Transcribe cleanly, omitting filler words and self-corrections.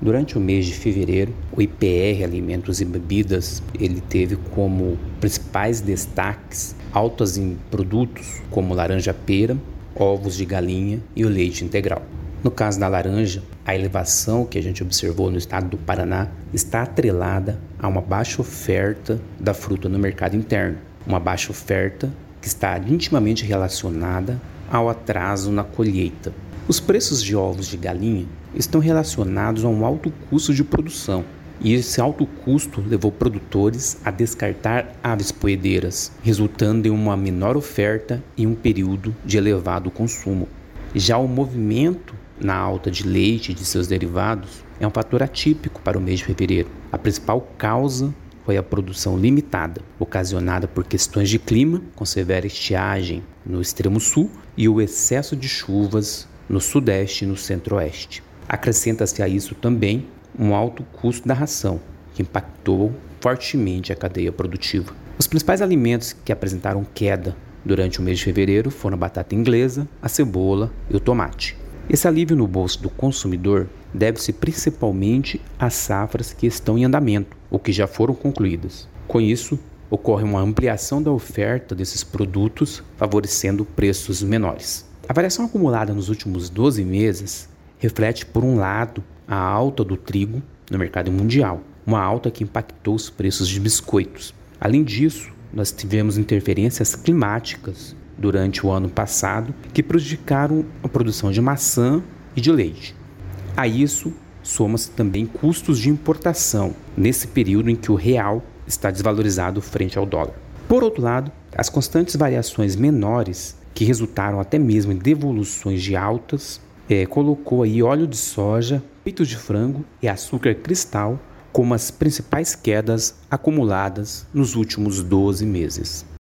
Durante o mês de fevereiro, o IPR Alimentos e Bebidas, ele teve como principais destaques altas em produtos como laranja-pera, ovos de galinha e o leite integral. No caso da laranja, a elevação que a gente observou no estado do Paraná está atrelada a uma baixa oferta da fruta no mercado interno, uma baixa oferta que está intimamente relacionada ao atraso na colheita. Os preços de ovos de galinha estão relacionados a um alto custo de produção, e esse alto custo levou produtores a descartar aves poedeiras, resultando em uma menor oferta e um período de elevado consumo. Já o movimento na alta de leite e de seus derivados é um fator atípico para o mês de fevereiro. A principal causa foi a produção limitada, ocasionada por questões de clima, com severa estiagem no extremo sul e o excesso de chuvas no sudeste e no centro-oeste. Acrescenta-se a isso também um alto custo da ração, que impactou fortemente a cadeia produtiva. Os principais alimentos que apresentaram queda durante o mês de fevereiro foram a batata inglesa, a cebola e o tomate. Esse alívio no bolso do consumidor deve-se principalmente às safras que estão em andamento ou que já foram concluídas. Com isso, ocorre uma ampliação da oferta desses produtos, favorecendo preços menores. A variação acumulada nos últimos 12 meses reflete, por um lado, a alta do trigo no mercado mundial, uma alta que impactou os preços de biscoitos. Além disso, nós tivemos interferências climáticas durante o ano passado que prejudicaram a produção de maçã e de leite. A isso, soma-se também custos de importação, nesse período em que o real está desvalorizado frente ao dólar. Por outro lado, as constantes variações menores, que resultaram até mesmo em devoluções de altas, colocou aí óleo de soja, peito de frango e açúcar cristal como as principais quedas acumuladas nos últimos 12 meses.